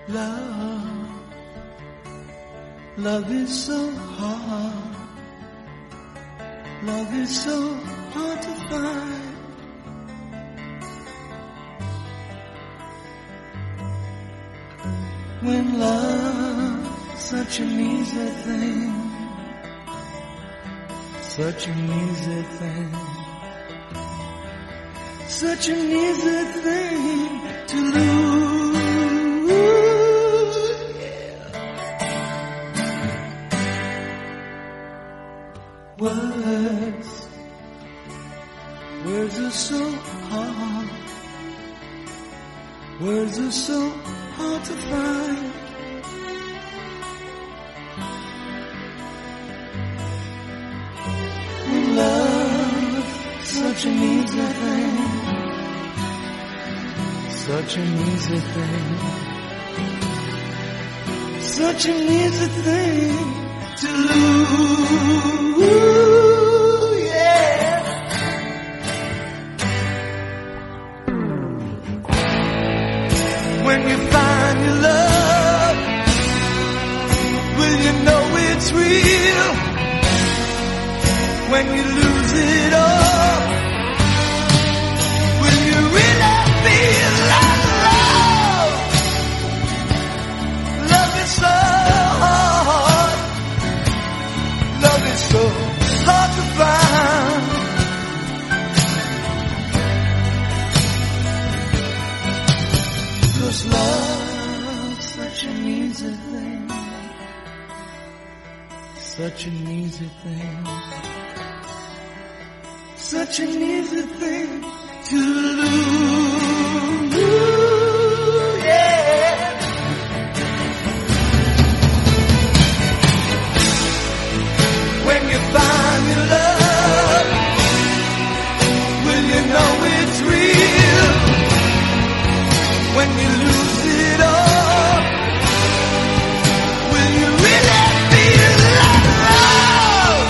Love, love is so hard. Love is so hard to find. When love's such an easy thing, such an easy thing, such an easy thing to lose. Words are so hard. Words are so hard to find. When love, such an easy thing, such an easy thing, such an easy thing to lose. When you find your love, will you know it's real? When you lose it all, will you really feel like love? Love is so hard. Love is so hard to find. Cause love's such an easy thing, such an easy thing, such an easy thing to lose, yeah. When you find your love, will you know it's real? When you lose it all, will you really feel like love?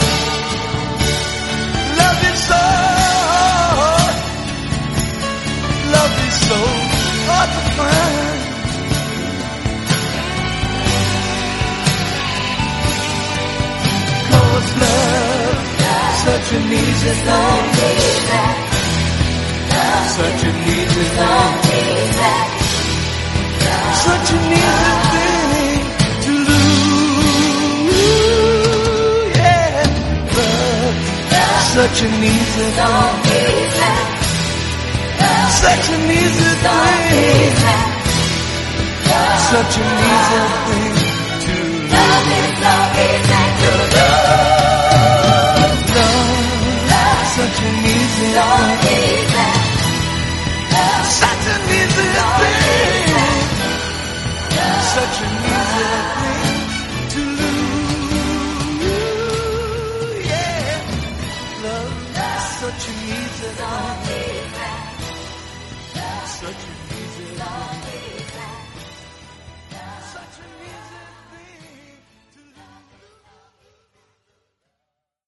Love is so hard. Love is so hard to find. Cause love, such an easy thing, such an easy thing, such an easy thing to lose, yeah. Love, such an easy thing, such an easy thing, such an easy thing to love. Love, such an easy thing, such an easy thing, such an easy thing to lose, yeah. Love, such an easy thing, such an easy thing.